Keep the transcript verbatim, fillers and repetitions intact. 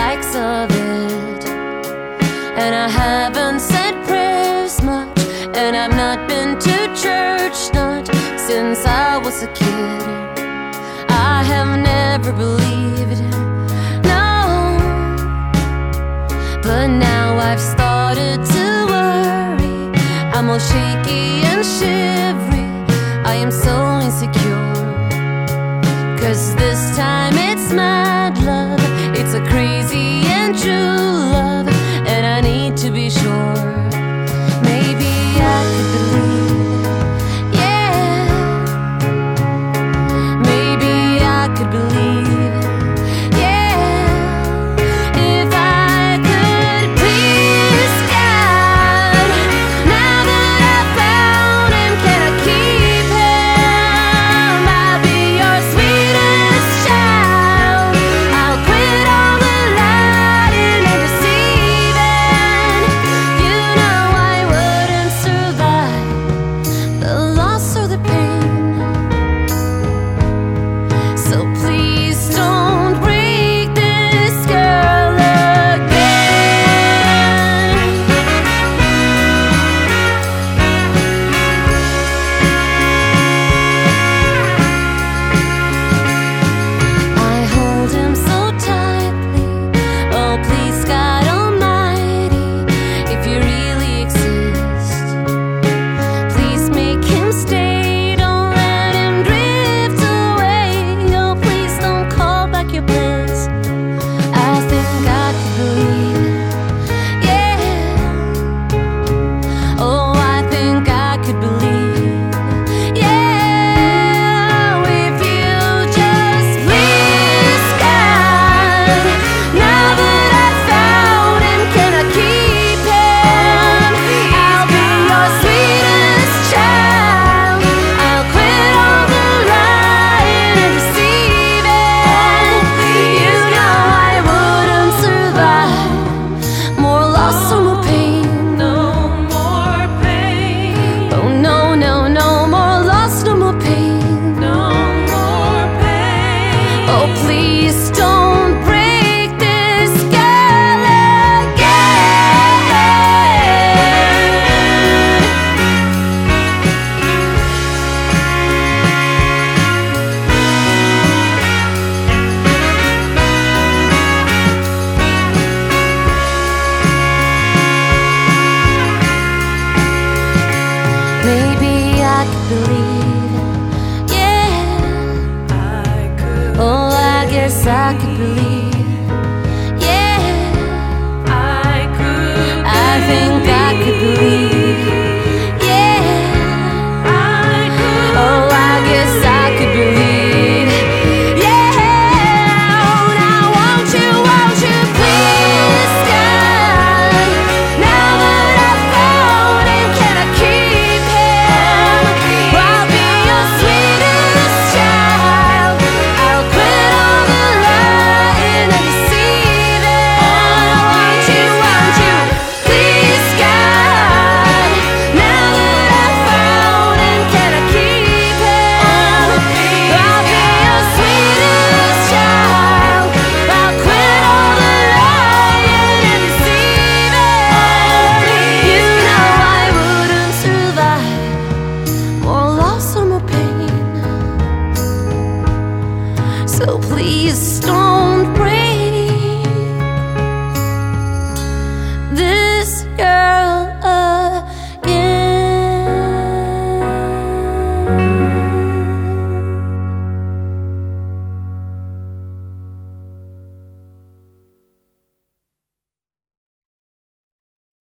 likes of it. And I haven't said prayers much, and I've not been to church, not since I was a kid. I have never believed, no. But now I've started to worry. I'm all shaky and shivery. I am so insecure, 'cause this time it's mad love. It's a crazy and true love, and I need to be sure. Maybe I could believe, yeah. Maybe I could believe, yeah. If I could please God, now that I found Him, can I keep Him? I'll be your sweetest child. I'll quit all the lying and deceiving. You know I wouldn't survive the loss or the pain. So please don't break this girl again. I hold him so tightly. Oh, please, God Almighty, if you really exist, please make him stay. Don't let him drift away. Oh, please don't call back your bliss. I think I could believe, yeah. Oh, I think I could believe, yeah. If you just please God, now that I found Him, can I keep Him? I'll be your sweetest child. I'll quit all the lying and deceiving. You know I wouldn't survive more loss or more pain. No more pain. Oh no, no, no more loss, no more pain. No more pain. Oh, please don't break this girl again. Maybe I could believe, yeah. Oh, I guess I could believe.